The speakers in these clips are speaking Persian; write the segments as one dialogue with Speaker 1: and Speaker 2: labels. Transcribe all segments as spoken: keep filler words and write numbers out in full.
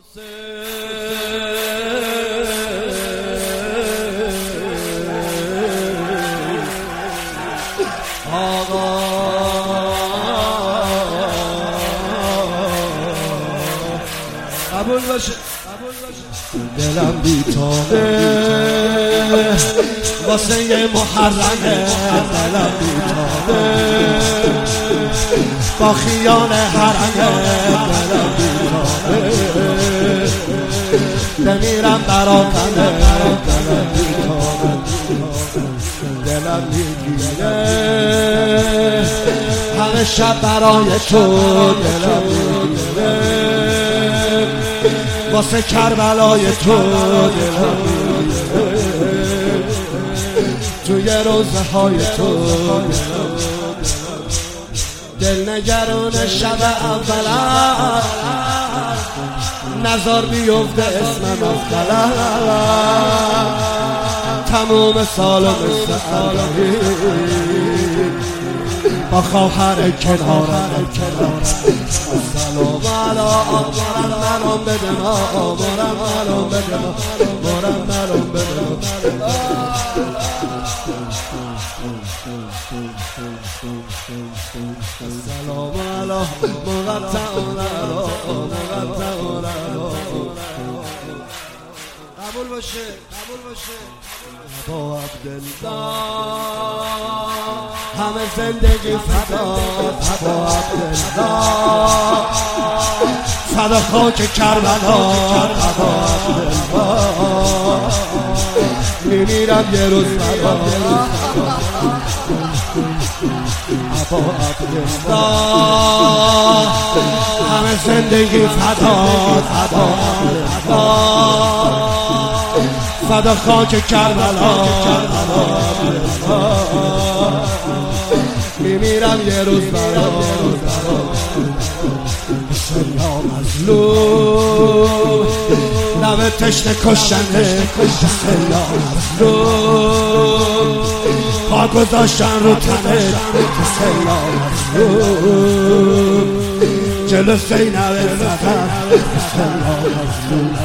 Speaker 1: آقا قبول باشه دلم بی‌تابه واسه یه محرمه، دلم بی‌تابه با خیال حرمه، دلم بی‌تابه بمیرم براتمه، دلم بی‌تابه دلم میگیره همه شب برای تو، دلم میگیره واسه کربلای تو، دلم میگیره توی روزه های تو، دل نگران شب اولا نظر بیفته اسمم از قلم تموم سال مثل علی با خواهر کنارم سلام علا آمارم منم بده ما آمارم منم بده ما آمارم منم بده ما سلام علا مقطعون علا مقطعون علا قبول باشه قبول باشه با عبدالله همه زندگی فدا، با عبدالله فدا خاک کربلا، با عبدالله میمیرم یه روز فدا، با عبدالله همه زندگی فدا، با عبدالله فدا خاک کربلا، میمیرم یه روز برا سلا مظلوم لب تشنه کشنده، سلا مظلوم پا گذاشتن رو تنه، سلا مظلوم جلو سینه زدن، سلا مظلوم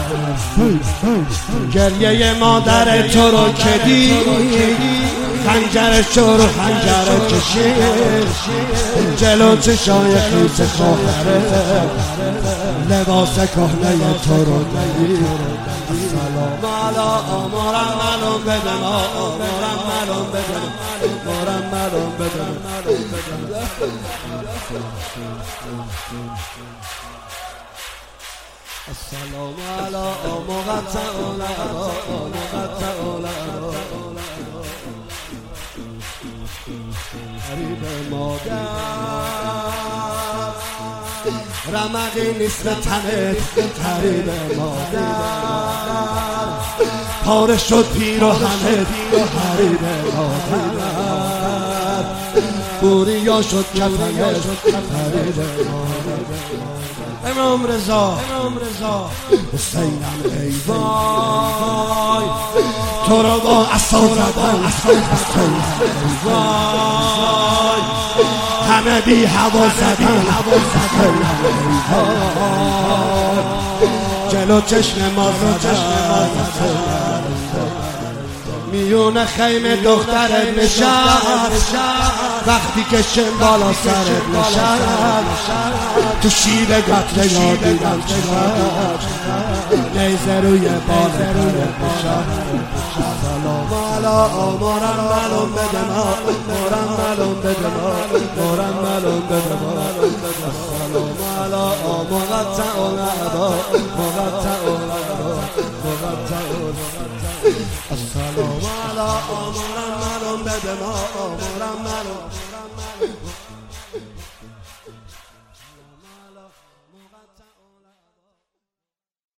Speaker 1: گریه مادر تو رو که دید خنجرش رو خنجر کشید جلو چشای خیس خواهره لباس کهنه تو رو دید سلام علا آمارم منم بده ما آمارم منم بده آمارم منم بده السلام علا مقطعون علا مقطعون علا حبیب مادر رمقی نیست به تنت، حبیب مادر پاره شد پیر و همه، حبیب مادر بوریا شد کفنت، حبیب مادر امام رضا حسینم ای وای تو رو با عصا زدن، حسینم ای وای همه بی هوا زدن، حسینم ای وای جلو چشم ما زدن میون خیمه دخترت نشست وقتی که شم بالا سرت نشست تو شیب قتل نادیدم چقدر نیزه روی بالت نشست سلام علا آمارم ملوم بده ما آمارم ملوم بده ما آمارم ملوم بده ما سلام علا مقطعون علا مقطعون علا مقطعون السلام علا آمارم ملوم بده ما آمارم ملوم